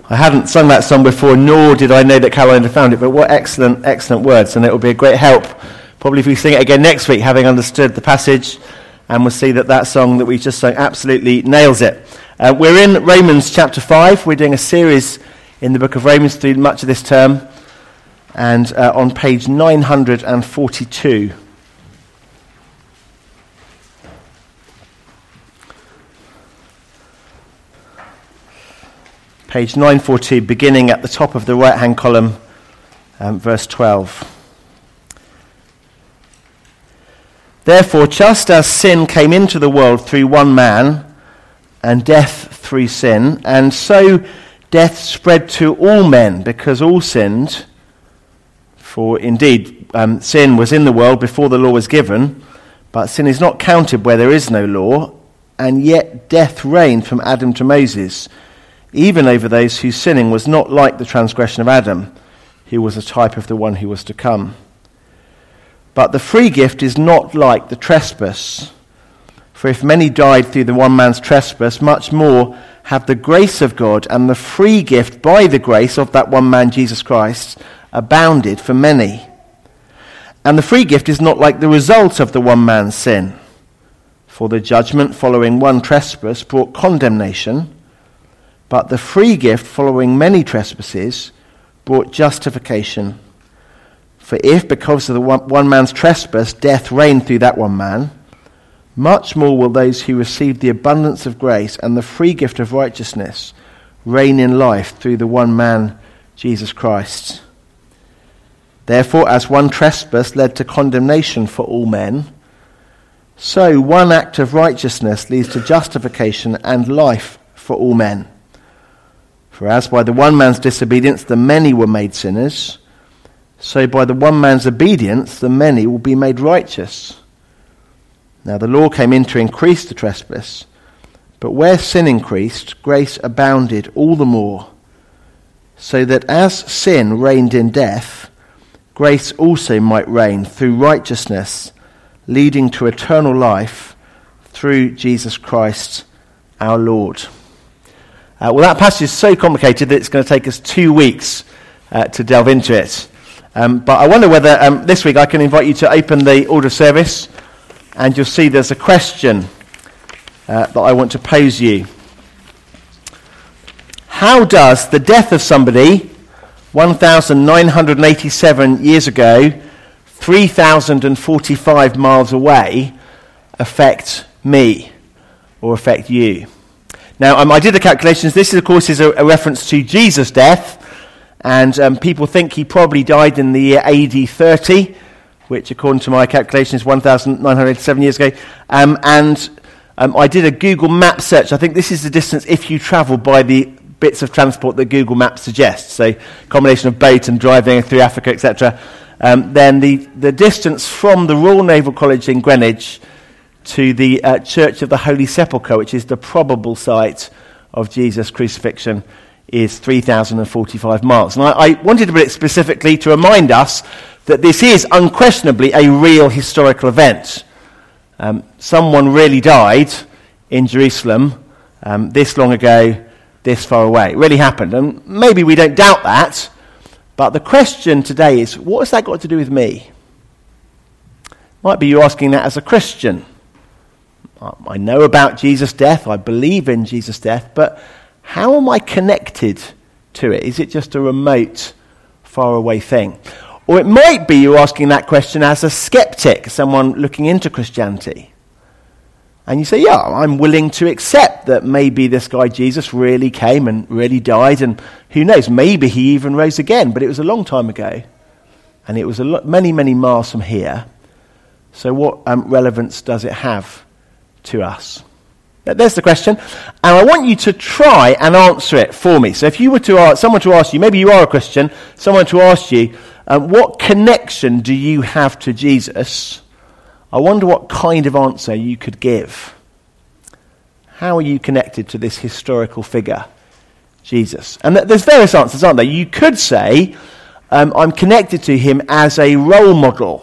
I hadn't sung that song before, nor did I know that Caroline had found it, but what excellent, excellent words, and it will be a great help, probably if we sing it again next week, having understood the passage, and we'll see that that song that we just sang absolutely nails it. We're in Romans chapter 5. We're doing a series in the book of Romans through much of this term, and on page 942. Page 942, beginning at the top of the right-hand column, verse 12. Therefore, just as sin came into the world through one man, and death through sin, and so death spread to all men, because all sinned. For indeed, sin was in the world before the law was given, but sin is not counted where there is no law, and yet death reigned from Adam to Moses, even over those whose sinning was not like the transgression of Adam, who was a type of the one who was to come. But the free gift is not like the trespass. For if many died through the one man's trespass, much more have the grace of God and the free gift by the grace of that one man, Jesus Christ, abounded for many. And the free gift is not like the result of the one man's sin. For the judgment following one trespass brought condemnation, but the free gift following many trespasses brought justification. For if, because of the one man's trespass, death reigned through that one man, much more will those who receive the abundance of grace and the free gift of righteousness reign in life through the one man, Jesus Christ. Therefore, as one trespass led to condemnation for all men, so one act of righteousness leads to justification and life for all men. For as by the one man's disobedience the many were made sinners, so by the one man's obedience the many will be made righteous. Now the law came in to increase the trespass, but where sin increased, grace abounded all the more, so that as sin reigned in death, grace also might reign through righteousness, leading to eternal life through Jesus Christ our Lord. Well, that passage is so complicated that it's going to take us 2 weeks to delve into it. But I wonder whether this week I can invite you to open the order of service, and you'll see there's a question that I want to pose you. How does the death of somebody 1,987 years ago, 3,045 miles away, affect me or affect you? Now, I did the calculations. This, of course, is a reference to Jesus' death, and people think he probably died in the year AD 30, which, according to my calculations, is 1,987 years ago. I did a Google Maps search. I think this is the distance if you travel by the bits of transport that Google Maps suggests, so combination of boat and driving through Africa, etc. Then the distance from the Royal Naval College in Greenwich to the Church of the Holy Sepulchre, which is the probable site of Jesus' crucifixion, is 3,045 miles. And I wanted to put it specifically to remind us that this is unquestionably a real historical event. Someone really died in Jerusalem this long ago, this far away. It really happened. And maybe we don't doubt that, but the question today is, what has that got to do with me? Might be you asking that as a Christian. I know about Jesus' death, I believe in Jesus' death, but how am I connected to it? Is it just a remote, faraway thing? Or it might be you're asking that question as a skeptic, someone looking into Christianity. And you say, yeah, I'm willing to accept that maybe this guy Jesus really came and really died, and who knows, maybe he even rose again, but it was a long time ago, and it was many, many miles from here. So what relevance does it have to us? There's the question, and I want you to try and answer it for me. So if you were to someone to ask you, maybe you are a Christian, someone to ask you, what connection do you have to Jesus? I wonder what kind of answer you could give. How are you connected to this historical figure, Jesus? And there's various answers, aren't there? You could say, I'm connected to him as a role model.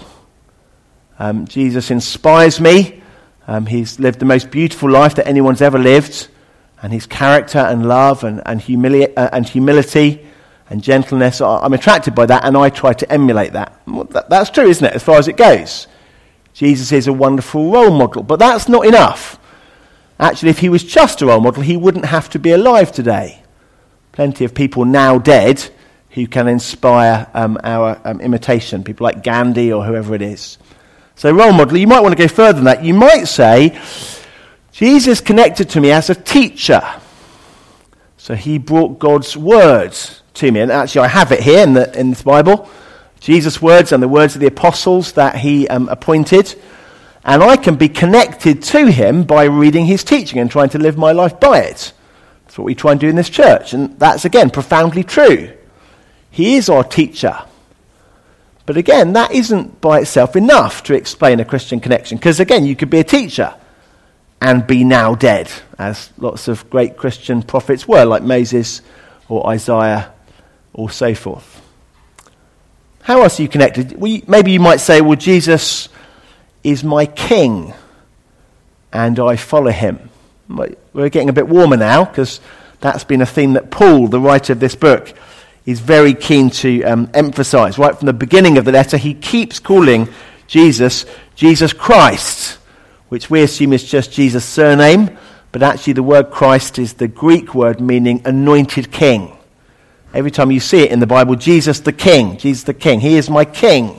Jesus inspires me. He's lived the most beautiful life that anyone's ever lived. and his character and love and humility and gentleness. I'm attracted by that, and I try to emulate that. Well, that's true, isn't it, as far as it goes? Jesus is a wonderful role model, but that's not enough. Actually, if he was just a role model, he wouldn't have to be alive today. Plenty of people now dead who can inspire our imitation, people like Gandhi or whoever it is. So role model, you might want to go further than that. You might say, Jesus connected to me as a teacher. So he brought God's words to me. And actually I have it here in this Bible. Jesus' words and the words of the apostles that he appointed. And I can be connected to him by reading his teaching and trying to live my life by it. That's what we try and do in this church. And that's, again, profoundly true. He is our teacher. But again, that isn't by itself enough to explain a Christian connection. Because again, you could be a teacher and be now dead, as lots of great Christian prophets were, like Moses or Isaiah or so forth. How else are you connected? Maybe you might say, well, Jesus is my king and I follow him. We're getting a bit warmer now, because that's been a theme that Paul, the writer of this book, is very keen to emphasize. Right from the beginning of the letter, he keeps calling Jesus Christ, which we assume is just Jesus' surname, but actually the word Christ is the Greek word meaning anointed king. Every time you see it in the Bible, Jesus the king, he is my king.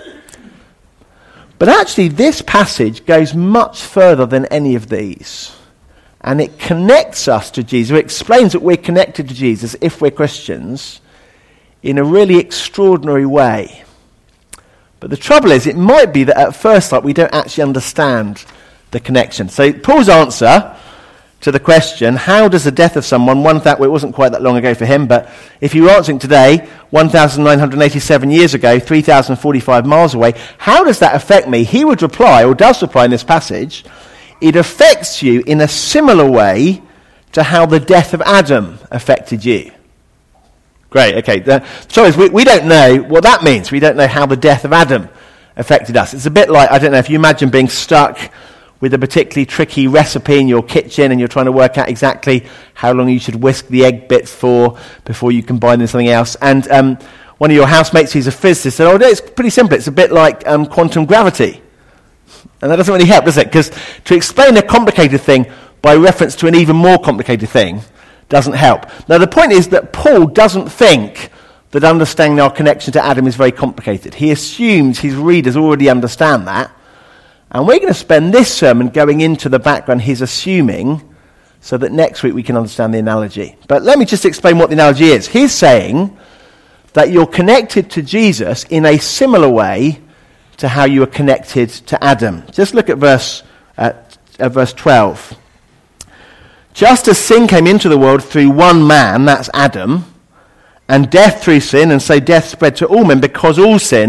But actually this passage goes much further than any of these. And it connects us to Jesus. It explains that we're connected to Jesus if we're Christians in a really extraordinary way. But the trouble is, it might be that at first sight we don't actually understand the connection. So Paul's answer to the question, how does the death of someone, it wasn't quite that long ago for him, but if you were answering today, 1,987 years ago, 3,045 miles away, how does that affect me? He would reply, or does reply in this passage, it affects you in a similar way to how the death of Adam affected you. Great, okay. The trouble is, we don't know what that means. We don't know how the death of Adam affected us. It's a bit like, I don't know, if you imagine being stuck with a particularly tricky recipe in your kitchen and you're trying to work out exactly how long you should whisk the egg bits for before you combine them with something else. And one of your housemates who's a physicist said, it's pretty simple. It's a bit like quantum gravity. And that doesn't really help, does it? Because to explain a complicated thing by reference to an even more complicated thing doesn't help. Now, the point is that Paul doesn't think that understanding our connection to Adam is very complicated. He assumes his readers already understand that. And we're going to spend this sermon going into the background he's assuming so that next week we can understand the analogy. But let me just explain what the analogy is. He's saying that you're connected to Jesus in a similar way to how you were connected to Adam. Just look at verse 12. Just as sin came into the world through one man, that's Adam, and death through sin, and so death spread to all men because all sinned, ...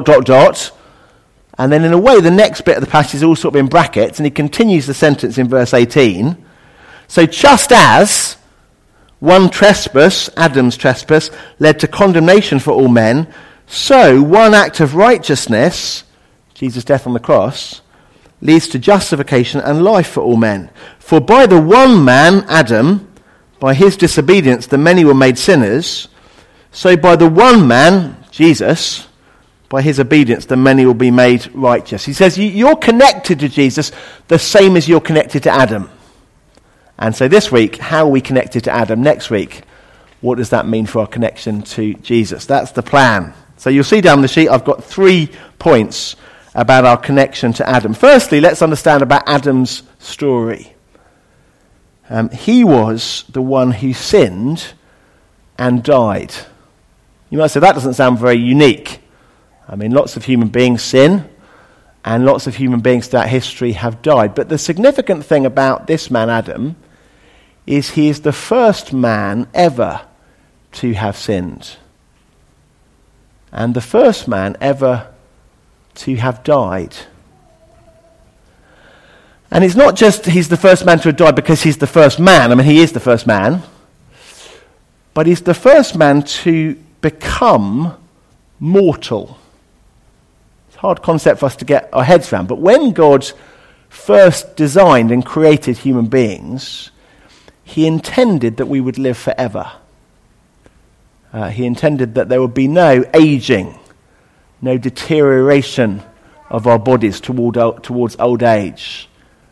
And then in a way, the next bit of the passage is all sort of in brackets, and he continues the sentence in verse 18. So just as one trespass, Adam's trespass, led to condemnation for all men, so one act of righteousness, Jesus' death on the cross, leads to justification and life for all men. For by the one man, Adam, by his disobedience the many were made sinners, so by the one man, Jesus, by his obedience the many will be made righteous. He says you're connected to Jesus the same as you're connected to Adam. And so this week, how are we connected to Adam? Next week, what does that mean for our connection to Jesus? That's the plan. So you'll see down the sheet I've got 3 points about our connection to Adam. Firstly, let's understand about Adam's story. He was the one who sinned and died. You might say that doesn't sound very unique. I mean, lots of human beings sin, and lots of human beings throughout history have died. But the significant thing about this man, Adam, is he is the first man ever to have sinned. And the first man ever to have died. And it's not just he's the first man to have died because he's the first man. I mean, he is the first man. But he's the first man to become mortal. It's a hard concept for us to get our heads around. But when God first designed and created human beings, he intended that we would live forever. He intended that there would be no aging, no deterioration of our bodies towards old age,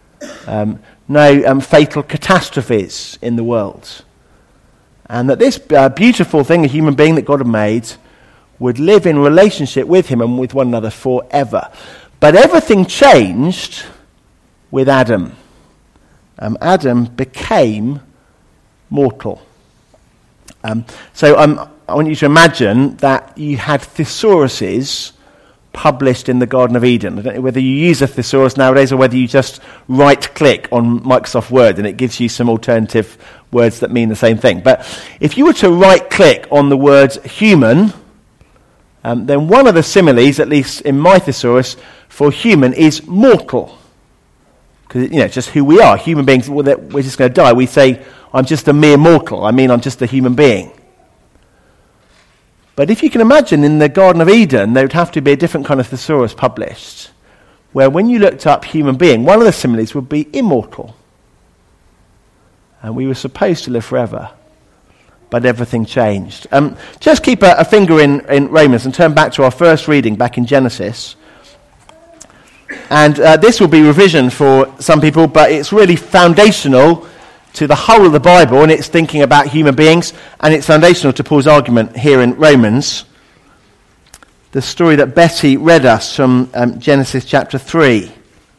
no fatal catastrophes in the world. And that this beautiful thing, a human being that God had made, would live in relationship with him and with one another forever. But everything changed with Adam. Adam became mortal. So I want you to imagine that you had thesauruses published in the Garden of Eden. I don't know whether you use a thesaurus nowadays or whether you just right-click on Microsoft Word and it gives you some alternative words that mean the same thing. But if you were to right-click on the word human, then one of the similes, at least in my thesaurus, for human is mortal. Because, it's just who we are. Human beings, we're just going to die. We say, I'm just a mere mortal. I'm just a human being. But if you can imagine, in the Garden of Eden, there would have to be a different kind of thesaurus published, where when you looked up human being, one of the similes would be immortal. And we were supposed to live forever. But everything changed. Just keep a finger in Romans and turn back to our first reading back in Genesis. And this will be revision for some people, but it's really foundational to the whole of the Bible, and it's thinking about human beings, and it's foundational to Paul's argument here in Romans. The story that Betty read us from Genesis chapter 3.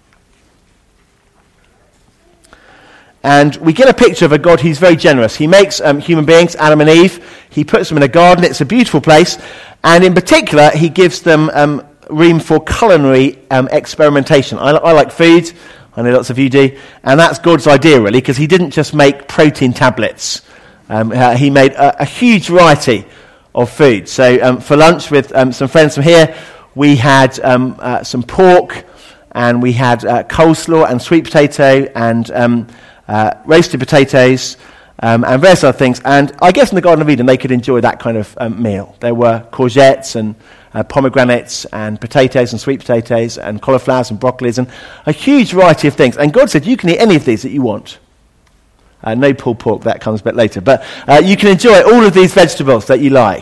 And we get a picture of a God who's very generous. He makes human beings, Adam and Eve. He puts them in a garden. It's a beautiful place. And in particular, he gives them room for culinary experimentation. I like food. I know lots of you do. And that's God's idea, really, because he didn't just make protein tablets. He made a huge variety of food. So for lunch with some friends from here, we had some pork, and we had coleslaw and sweet potato and roasted potatoes and various other things. And I guess in the Garden of Eden, they could enjoy that kind of meal. There were courgettes and pomegranates and potatoes and sweet potatoes and cauliflowers and broccolis and a huge variety of things. And God said, you can eat any of these that you want. No pulled pork, that comes a bit later. But you can enjoy all of these vegetables that you like.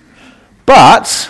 But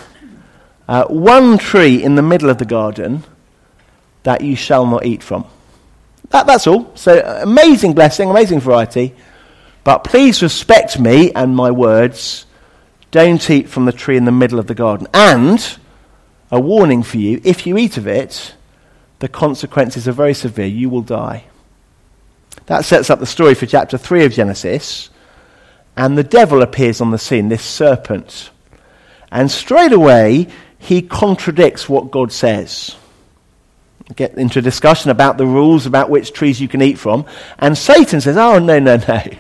one tree in the middle of the garden that you shall not eat from. That's all. So amazing blessing, amazing variety. But please respect me and my words. Don't eat from the tree in the middle of the garden. And a warning for you, if you eat of it, the consequences are very severe. You will die. That sets up the story for chapter 3 of Genesis. And the devil appears on the scene, this serpent. And straight away, he contradicts what God says. Get into a discussion about the rules about which trees you can eat from. And Satan says, oh, no.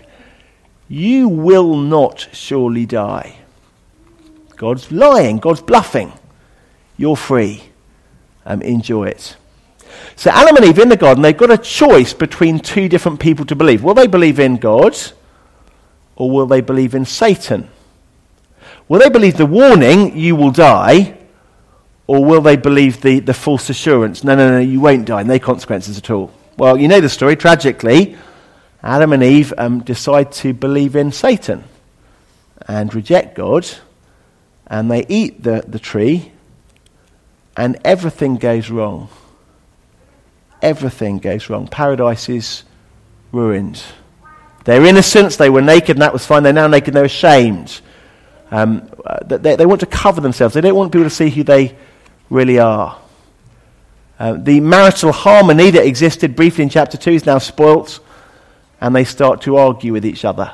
You will not surely die. God's lying. God's bluffing. You're free. Enjoy it. So Adam and Eve in the garden, they've got a choice between two different people to believe. Will they believe in God or will they believe in Satan? Will they believe the warning, you will die, or will they believe the false assurance, no, you won't die, no consequences at all? Well, you know the story. Tragically, Adam and Eve decide to believe in Satan and reject God, and they eat the tree, and everything goes wrong. Everything goes wrong. Paradise is ruined. They're innocents, they were naked, and that was fine. They're now naked, they're ashamed. They want to cover themselves. They don't want people to see who they really are. The marital harmony that existed briefly in chapter 2 is now spoilt, and they start to argue with each other.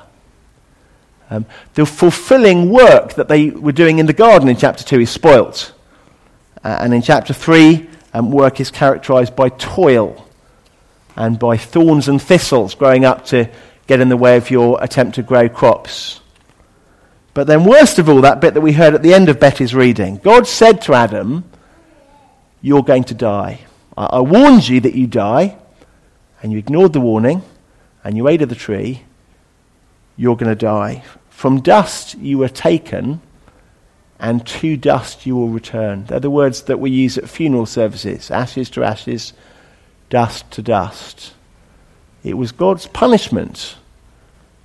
The fulfilling work that they were doing in the garden in chapter 2 is spoilt. And in chapter 3, work is characterized by toil and by thorns and thistles growing up to get in the way of your attempt to grow crops. But then worst of all, that bit that we heard at the end of Betty's reading, God said to Adam, you're going to die. I warned you that you die, and you ignored the warning, and you ate of the tree. You're going to die. From dust you were taken, and to dust you will return. They're the words that we use at funeral services. Ashes to ashes, dust to dust. It was God's punishment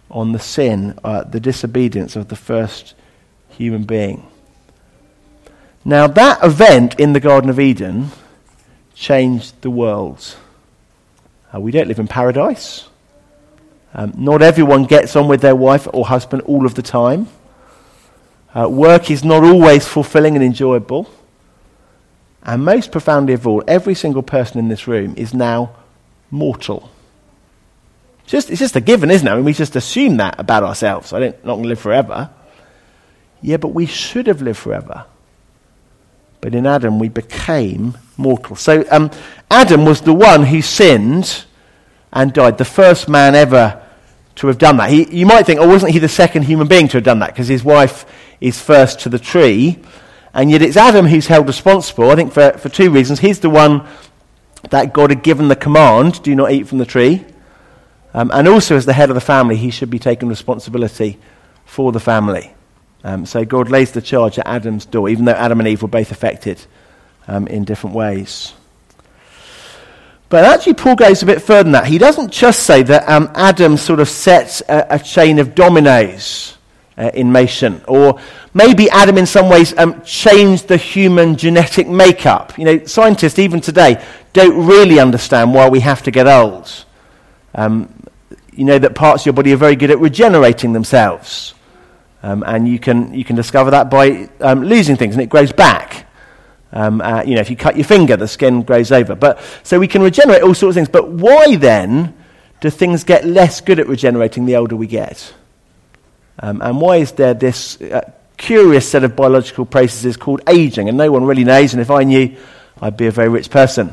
on the sin, the disobedience of the first human being. Now that event in the Garden of Eden changed the world. We don't live in paradise. Not everyone gets on with their wife or husband all of the time. Work is not always fulfilling and enjoyable. And most profoundly of all, every single person in this room is now mortal. It's just a given, isn't it? I mean, we just assume that about ourselves. I'm not going to live forever. Yeah, but we should have lived forever. But in Adam, we became mortal. So Adam was the one who sinned and died, the first man ever to have done that. You might think, wasn't he the second human being to have done that? Because his wife is first to the tree. And yet it's Adam who's held responsible, I think, for two reasons. He's the one that God had given the command, do not eat from the tree. And also as the head of the family, he should be taking responsibility for the family. So God lays the charge at Adam's door, even though Adam and Eve were both affected in different ways. But actually Paul goes a bit further than that. He doesn't just say that Adam sort of sets a chain of dominoes in motion, or maybe Adam in some ways changed the human genetic makeup. Scientists even today don't really understand why we have to get old. That parts of your body are very good at regenerating themselves. And you can discover that by losing things, and it grows back. If you cut your finger, the skin grows over. So we can regenerate all sorts of things. But why then do things get less good at regenerating the older we get? And why is there this curious set of biological processes called aging? And no one really knows, and if I knew, I'd be a very rich person.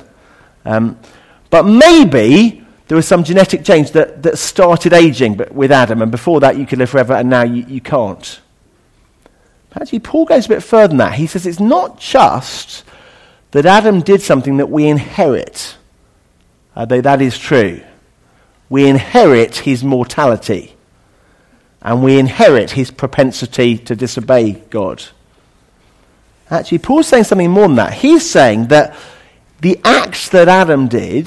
But maybe there was some genetic change that started aging with Adam, and before that you could live forever, and now you can't. Actually, Paul goes a bit further than that. He says it's not just that Adam did something that we inherit, though that is true. We inherit his mortality. And we inherit his propensity to disobey God. Actually, Paul's saying something more than that. He's saying that the act that Adam did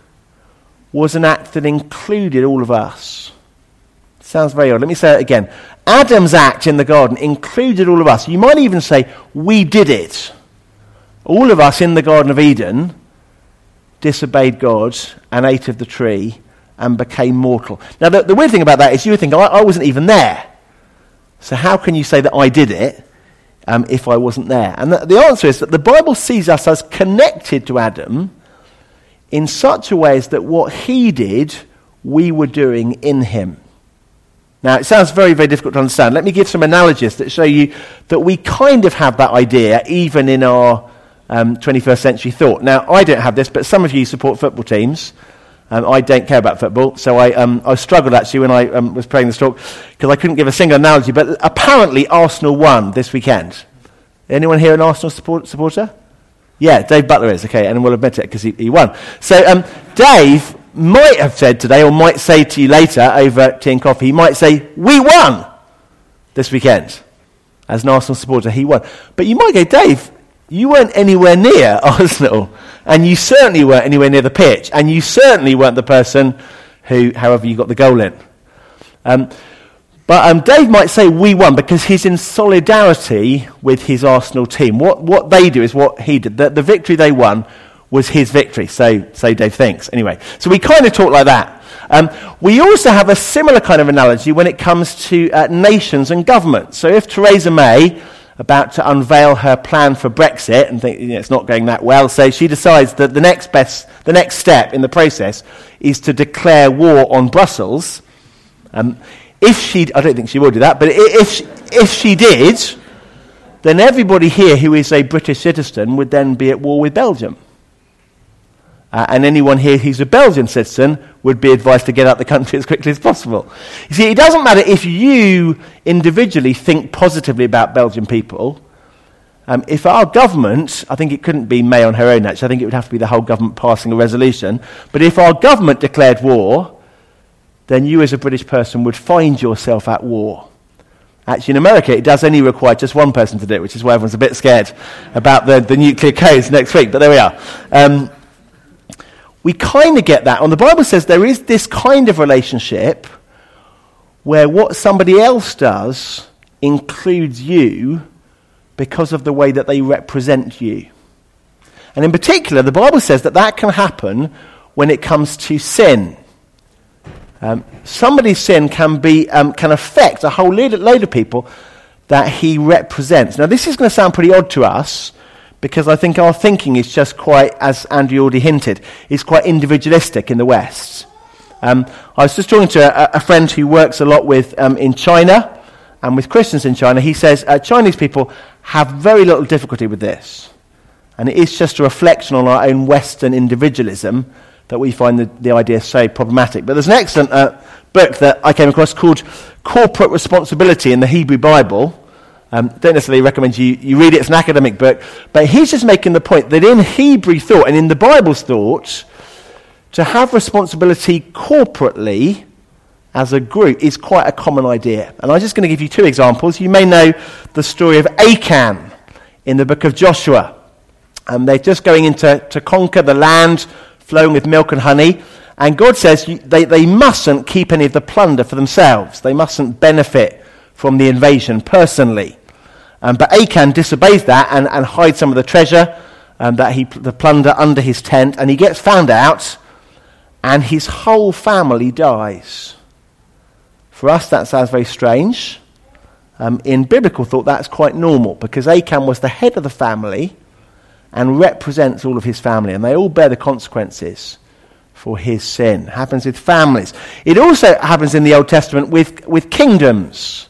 was an act that included all of us. Sounds very odd. Let me say it again. Adam's act in the garden included all of us. You might even say, we did it. All of us in the Garden of Eden disobeyed God and ate of the tree and became mortal. Now, the weird thing about that is you would think, I wasn't even there. So how can you say that I did it if I wasn't there? And the answer is that the Bible sees us as connected to Adam in such a way as that what he did, we were doing in him. Now, it sounds very, very difficult to understand. Let me give some analogies that show you that we kind of have that idea even in our 21st century thought. Now, I don't have this, but some of you support football teams. I don't care about football, so I struggled actually when I was preparing this talk because I couldn't give a single analogy. But apparently Arsenal won this weekend. Anyone here an Arsenal supporter? Yeah, Dave Butler is, okay, and we'll admit it because he won. So Dave might have said today, or might say to you later over tea and coffee, he might say, we won this weekend. As an Arsenal supporter, he won. But you might go, Dave, you weren't anywhere near Arsenal, and you certainly weren't anywhere near the pitch, and you certainly weren't the person who, however, you got the goal in. But Dave might say we won because he's in solidarity with his Arsenal team. What they do is what he did. The victory they won was his victory, so Dave thinks. Anyway, so we kind of talk like that. We also have a similar kind of analogy when it comes to nations and governments. So if Theresa May, about to unveil her plan for Brexit, and think it's not going that well, so she decides that the next step in the process is to declare war on Brussels. I don't think she will do that, but if she did, then everybody here who is a British citizen would then be at war with Belgium. And anyone here who's a Belgian citizen would be advised to get out the country as quickly as possible. You see, it doesn't matter if you individually think positively about Belgian people. If our government, I think it couldn't be May on her own actually, I think it would have to be the whole government passing a resolution, but if our government declared war, then you as a British person would find yourself at war. Actually, in America, it does only require just one person to do it, which is why everyone's a bit scared about the nuclear codes next week, but there we are. We kind of get that. And the Bible says there is this kind of relationship where what somebody else does includes you because of the way that they represent you. And in particular, the Bible says that that can happen when it comes to sin. Somebody's sin can affect a whole load of people that he represents. Now, this is going to sound pretty odd to us, because I think our thinking is just quite, as Andrew already hinted, is quite individualistic in the West. I was just talking to a friend who works a lot with in China, and with Christians in China. He says Chinese people have very little difficulty with this. And it is just a reflection on our own Western individualism that we find the idea so problematic. But there's an excellent book that I came across called Corporate Responsibility in the Hebrew Bible. Don't necessarily recommend you read it. It's an academic book. But he's just making the point that in Hebrew thought and in the Bible's thought, to have responsibility corporately as a group is quite a common idea. And I'm just going to give you two examples. You may know the story of Achan in the book of Joshua. They're just going in to conquer the land flowing with milk and honey. And God says they mustn't keep any of the plunder for themselves. They mustn't benefit from the invasion personally. But Achan disobeys that and hides some of the treasure, the plunder under his tent. And he gets found out, and his whole family dies. For us, that sounds very strange. In biblical thought, that's quite normal, because Achan was the head of the family and represents all of his family, and they all bear the consequences for his sin. It happens with families. It also happens in the Old Testament with kingdoms.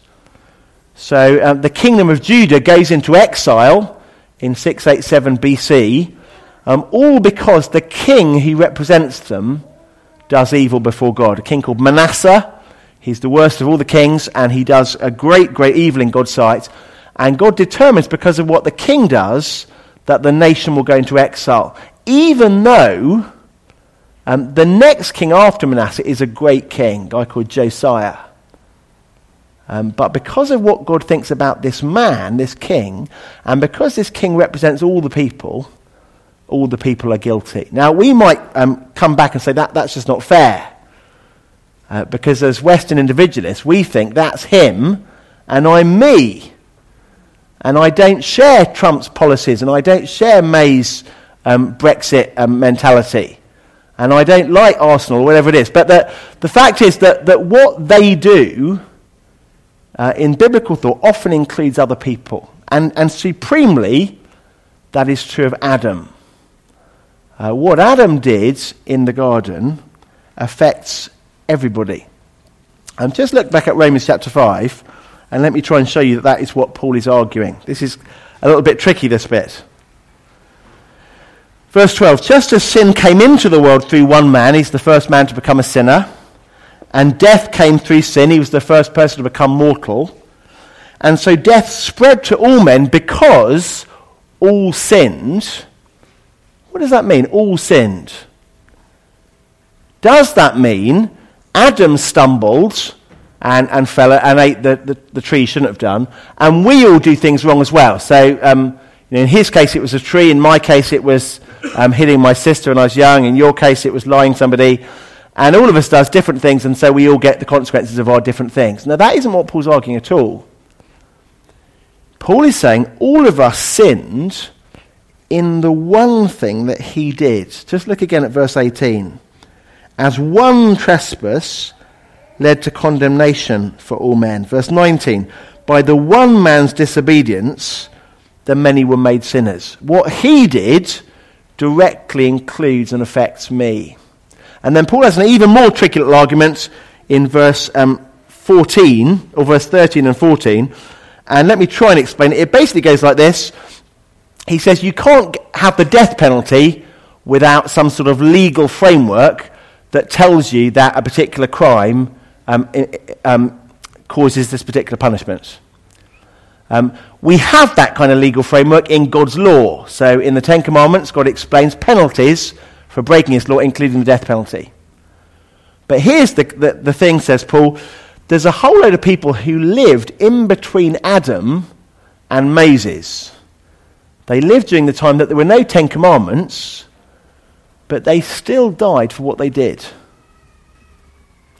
So the kingdom of Judah goes into exile in 687 BC, all because the king who represents them does evil before God. A king called Manasseh. He's the worst of all the kings, and he does a great, great evil in God's sight. And God determines, because of what the king does, that the nation will go into exile. Even though the next king after Manasseh is a great king, a guy called Josiah. But because of what God thinks about this man, this king, and because this king represents all the people are guilty. Now, we might come back and say that's just not fair. Because as Western individualists, we think that's him and I'm me. And I don't share Trump's policies, and I don't share May's Brexit mentality. And I don't like Arsenal, or whatever it is. But the fact is that what they do in biblical thought often includes other people. And supremely, that is true of Adam. What Adam did in the garden affects everybody. Just look back at Romans chapter 5, and let me try and show you that is what Paul is arguing. This is a little bit tricky, this bit. Verse 12, just as sin came into the world through one man, he's the first man to become a sinner, and death came through sin, he was the first person to become mortal, and so death spread to all men because all sinned. What does that mean, all sinned? Does that mean Adam stumbled and fell and ate the tree he shouldn't have done, and we all do things wrong as well? So in his case it was a tree, in my case it was hitting my sister when I was young, in your case it was lying somebody, and all of us does different things, and so we all get the consequences of our different things. Now that isn't what Paul's arguing at all. Paul is saying all of us sinned in the one thing that he did. Just look again at verse 18. As one trespass led to condemnation for all men. Verse 19, by the one man's disobedience, the many were made sinners. What he did directly includes and affects me. And then Paul has an even more tricky little argument in verse 14, or verse 13 and 14. And let me try and explain it. It basically goes like this. He says you can't have the death penalty without some sort of legal framework that tells you that a particular crime causes this particular punishment. We have that kind of legal framework in God's law. So in the Ten Commandments, God explains penalties for breaking his law, including the death penalty. But here's the thing, says Paul, there's a whole load of people who lived in between Adam and Moses. They lived during the time that there were no Ten Commandments, but they still died for what they did.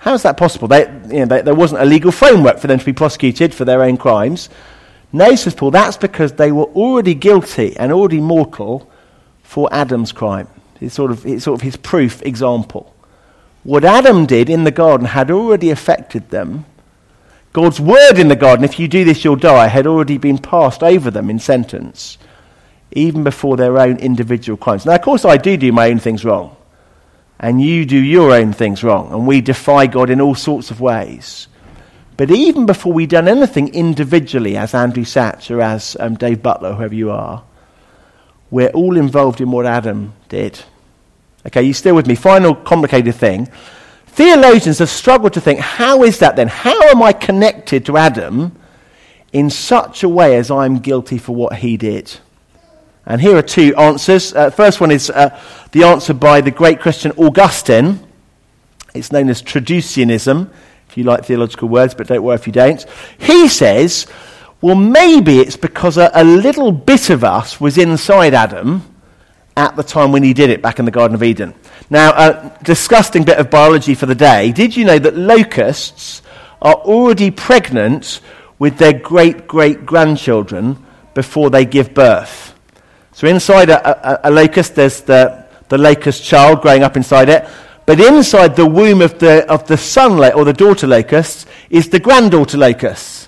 How is that possible? There wasn't a legal framework for them to be prosecuted for their own crimes. No, says Paul, that's because they were already guilty and already mortal for Adam's crime. It's sort of his proof example. What Adam did in the garden had already affected them. God's word in the garden, if you do this you'll die, had already been passed over them in sentence, even before their own individual crimes. Now, of course, I do my own things wrong. And you do your own things wrong, and we defy God in all sorts of ways. But even before we've done anything individually, as Andrew Sachs or as Dave Butler, whoever you are, we're all involved in what Adam did. Okay, you still with me? Final complicated thing. Theologians have struggled to think, how is that then? How am I connected to Adam in such a way as I'm guilty for what he did? And here are two answers. First one is the answer by the great Christian Augustine. It's known as Traducianism, if you like theological words, but don't worry if you don't. He says, well, maybe it's because a little bit of us was inside Adam at the time when he did it back in the Garden of Eden. Now, disgusting bit of biology for the day. Did you know that locusts are already pregnant with their great-great-grandchildren before they give birth? So inside a locust, there's the locust child growing up inside it. But inside the womb of the son or the daughter locust is the granddaughter locust.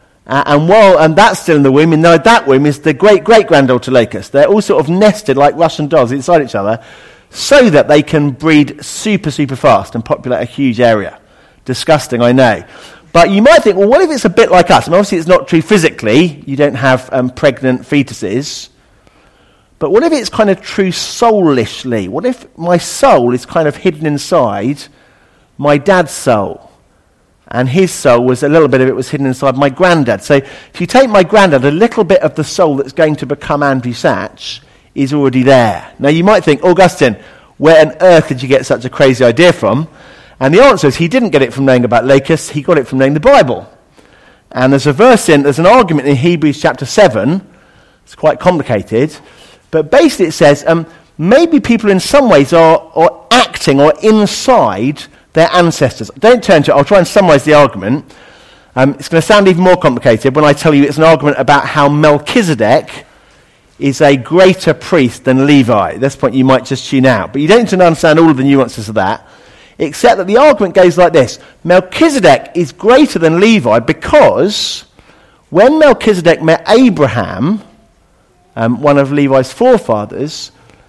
And that's still in the womb, and that womb is the great-great-granddaughter locust. They're all sort of nested like Russian dolls inside each other so that they can breed super, super fast and populate a huge area. Disgusting, I know. But you might think, well, what if it's a bit like us? And obviously it's not true physically. You don't have pregnant fetuses. But what if it's kind of true soulishly? What if my soul is kind of hidden inside my dad's soul? And his soul a little bit of it was hidden inside my granddad. So if you take my granddad, a little bit of the soul that's going to become Andrew Sachs is already there. Now you might think, Augustine, where on earth did you get such a crazy idea from? And the answer is he didn't get it from knowing about locusts, he got it from knowing the Bible. And there's an argument in Hebrews chapter 7, it's quite complicated, but basically it says, maybe people in some ways are acting or inside their ancestors. Don't turn to it, I'll try and summarize the argument. It's going to sound even more complicated when I tell you it's an argument about how Melchizedek is a greater priest than Levi. At this point you might just tune out. But you don't need to understand all of the nuances of that, except that the argument goes like this. Melchizedek is greater than Levi because when Melchizedek met Abraham, one of Levi's forefathers,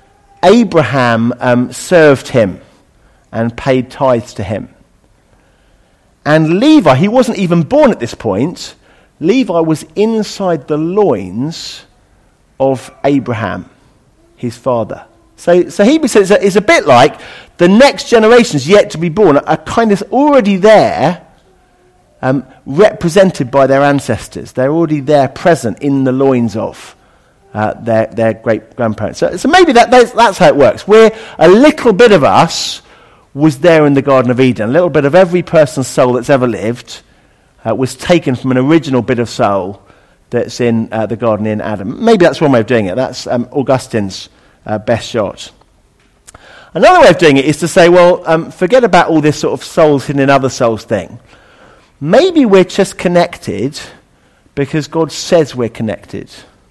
Abraham served him and paid tithes to him. And Levi, he wasn't even born at this point. Levi was inside the loins of Abraham, his father. So Hebrews says it's a bit like the next generations yet to be born are kind of already there, represented by their ancestors. They're already there, present in the loins of their great-grandparents. So maybe that's how it works. A little bit of us was there in the Garden of Eden. A little bit of every person's soul that's ever lived was taken from an original bit of soul that's in the garden in Adam. Maybe that's one way of doing it. That's Augustine's best shot. Another way of doing it is to say, well, forget about all this sort of souls hidden in other souls thing. Maybe we're just connected because God says we're connected.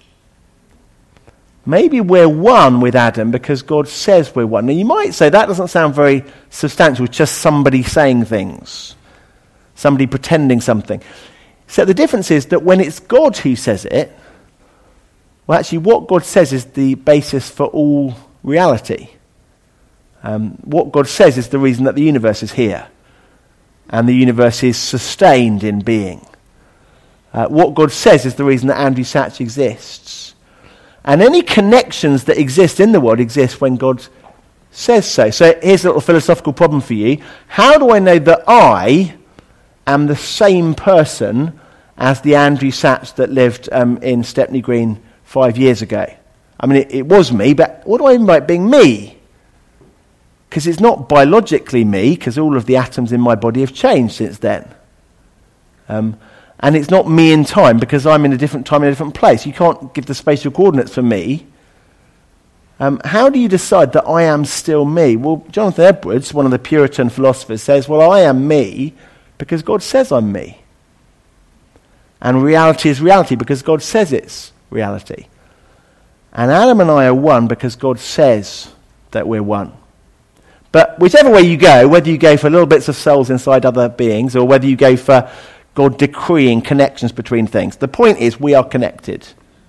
Maybe we're one with Adam because God says we're one. Now you might say that doesn't sound very substantial, just somebody saying things, somebody pretending something. So the difference is that when it's God who says it, well actually what God says is the basis for all reality. What God says is the reason that the universe is here and the universe is sustained in being. What God says is the reason that Andrew Sachs exists. And any connections that exist in the world exist when God says so. So here's a little philosophical problem for you. How do I know that I am the same person as the Andrew Sachs that lived in Stepney Green 5 years ago? I mean, it was me, but what do I mean by it being me? Because it's not biologically me, because all of the atoms in my body have changed since then. And it's not me in time, because I'm in a different time in a different place. You can't give the spatial coordinates for me. How do you decide that I am still me? Well, Jonathan Edwards, one of the Puritan philosophers, says, well, I am me because God says I'm me. And reality is reality because God says it's reality. And Adam and I are one because God says that we're one. But whichever way you go, whether you go for little bits of souls inside other beings or whether you go for God decreeing connections between things, the point is we are connected.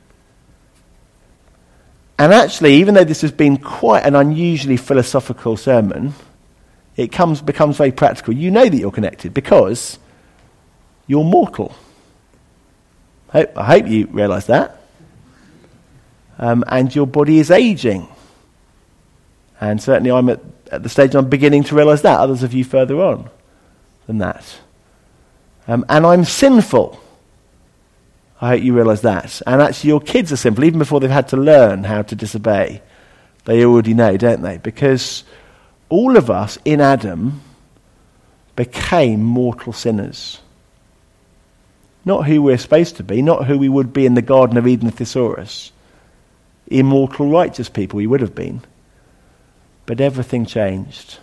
And actually, even though this has been quite an unusually philosophical sermon, it becomes very practical. You know that you're connected because you're mortal. I hope you realise that. And your body is ageing. And certainly I'm at the stage I'm beginning to realise that. Others of you further on than that. And I'm sinful. I hope you realise that. And actually your kids are sinful, even before they've had to learn how to disobey. They already know, don't they? Because all of us in Adam became mortal sinners. Not who we're supposed to be, not who we would be in the Garden of Eden Thesaurus. Immortal, righteous people we would have been. But everything changed.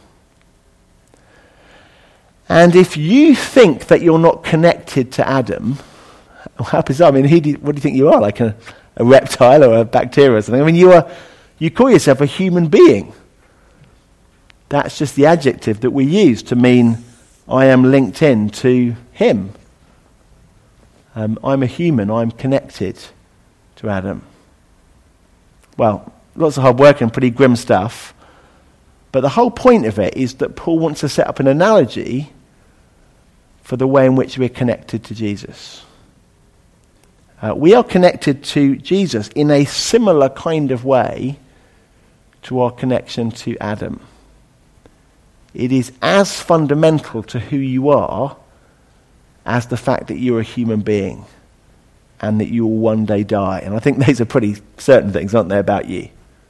And if you think that you're not connected to Adam, how bizarre. I mean, what do you think you are? Like a reptile or a bacteria or something? I mean, you call yourself a human being. That's just the adjective that we use to mean I am linked in to him. I'm a human. I'm connected to Adam. Well, lots of hard work and pretty grim stuff. But the whole point of it is that Paul wants to set up an analogy for the way in which we're connected to Jesus. We are connected to Jesus in a similar kind of way to our connection to Adam. It is as fundamental to who you are as the fact that you're a human being and that you will one day die. And I think those are pretty certain things, aren't they, about you?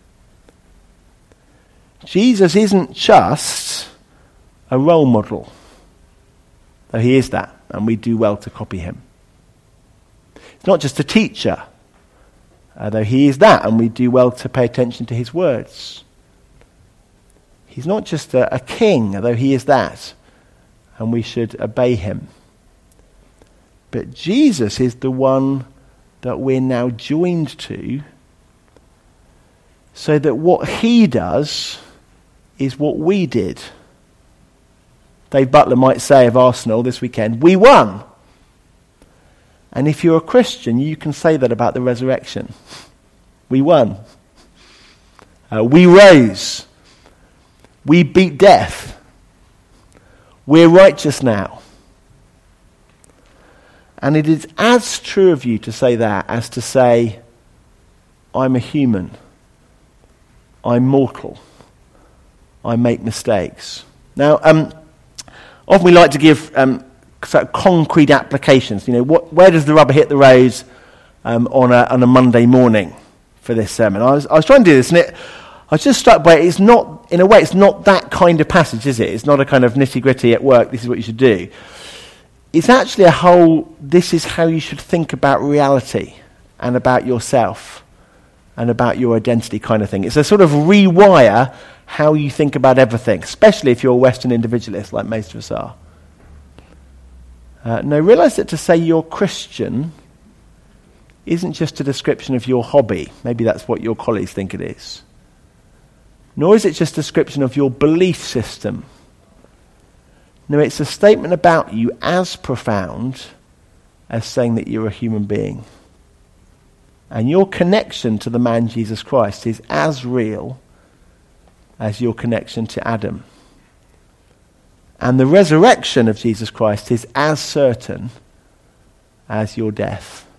Jesus isn't just a role model, though he is that, and we do well to copy him. He's not just a teacher, though he is that, and we do well to pay attention to his words. He's not just a king, though he is that, and we should obey him. But Jesus is the one that we're now joined to, so that what he does is what we did. Dave Butler might say of Arsenal this weekend, we won. And if you're a Christian, you can say that about the resurrection. We won. We rose. We beat death. We're righteous now. And it is as true of you to say that as to say, I'm a human. I'm mortal. I make mistakes. Now, often we like to give sort of concrete applications. You know, where does the rubber hit the road on a Monday morning for this sermon? I was trying to do this, and I was just struck by it. It's not, in a way, it's not that kind of passage, is it? It's not a kind of nitty-gritty at work, this is what you should do. It's actually a whole, this is how you should think about reality and about yourself and about your identity kind of thing. It's a sort of rewire how you think about everything, especially if you're a Western individualist like most of us are. Now, realise that to say you're Christian isn't just a description of your hobby. Maybe that's what your colleagues think it is. Nor is it just a description of your belief system. No, it's a statement about you as profound as saying that you're a human being. And your connection to the man Jesus Christ is as real as your connection to Adam. And the resurrection of Jesus Christ is as certain as your death.